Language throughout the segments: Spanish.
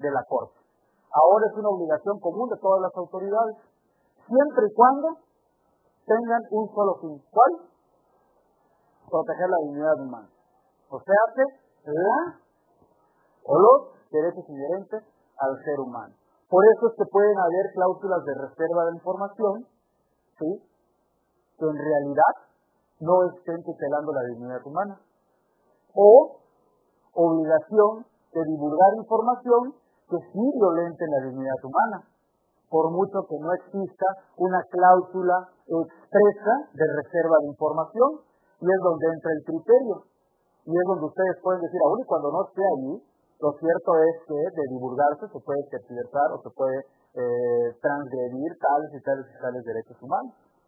de la Corte. Ahora es una obligación común de todas las autoridades, siempre y cuando tengan un solo fin. ¿Cuál? Proteger la dignidad humana. O sea, los derechos inherentes al ser humano. Por eso es que pueden haber cláusulas de reserva de información, ¿sí?, que en realidad no estén tutelando la dignidad humana. O obligación de divulgar información que sí violente la dignidad humana, por mucho que no exista una cláusula expresa de reserva de información, y es donde entra el criterio. Y es donde ustedes pueden decir, aún y cuando no esté allí, lo cierto es que de divulgarse se puede tergiversar o se puede transgredir tales y tales y tales derechos humanos.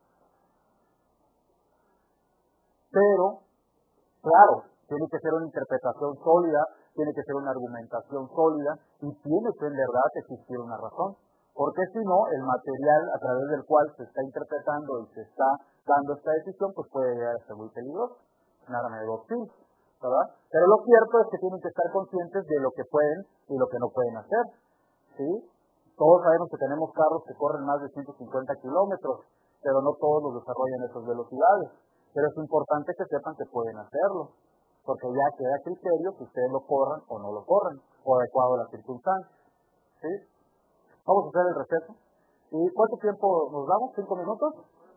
Pero, claro, tiene que ser una interpretación sólida, tiene que ser una argumentación sólida y tiene que en verdad existir una razón. Porque si no, el material a través del cual se está interpretando y se está dando esta decisión, pues puede llegar a ser muy peligroso. Nada me digo, sí, ¿verdad? Pero lo cierto es que tienen que estar conscientes de lo que pueden y lo que no pueden hacer, ¿sí? Todos sabemos que tenemos carros que corren más de 150 kilómetros, pero no todos los desarrollan esas velocidades. Pero es importante que sepan que pueden hacerlo, porque ya queda criterio que ustedes lo corran o no lo corran, o adecuado a las circunstancias, ¿sí? Vamos a hacer el receso. ¿Y cuánto tiempo nos damos? ¿5 minutos?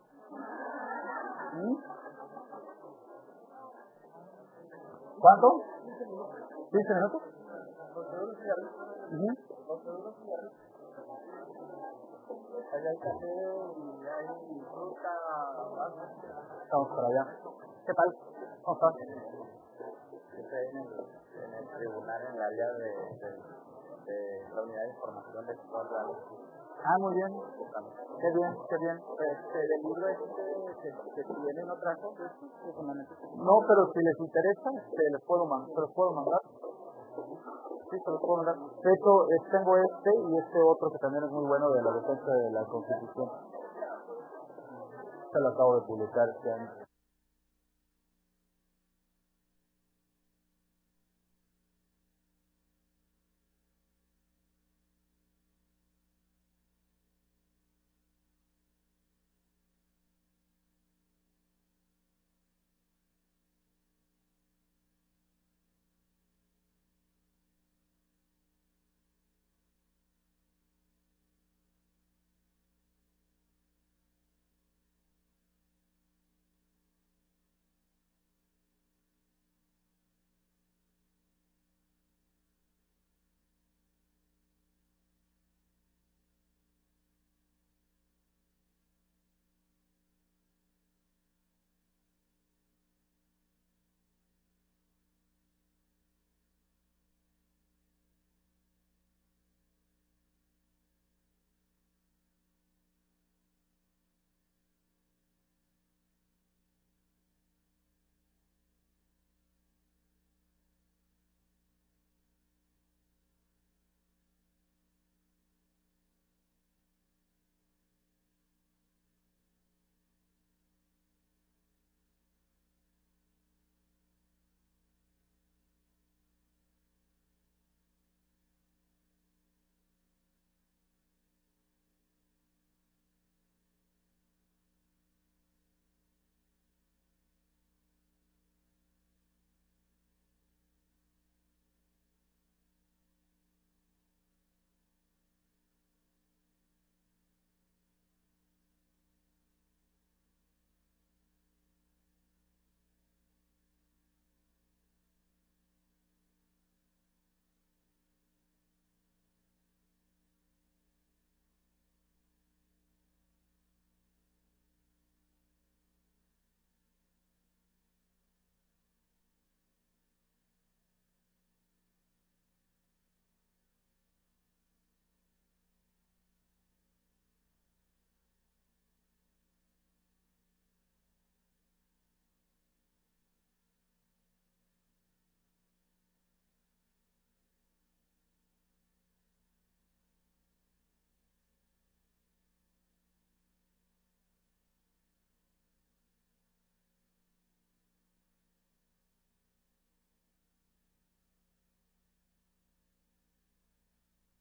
¿Cuánto? ¿15 minutos? Allá hay café y hay fruta. Vamos para allá. ¿Qué tal? ¿Cómo estás? Estoy en el tribunal, en el área de la unidad de información de Portugal. Muy bien. Qué bien, qué bien. Del libro que tienen otras cosas. No, pero si les interesa, se los puedo mandar. Sí, se los puedo mandar. De hecho, tengo este y este otro que también es muy bueno, de la defensa de la Constitución. Se lo acabo de publicar este año.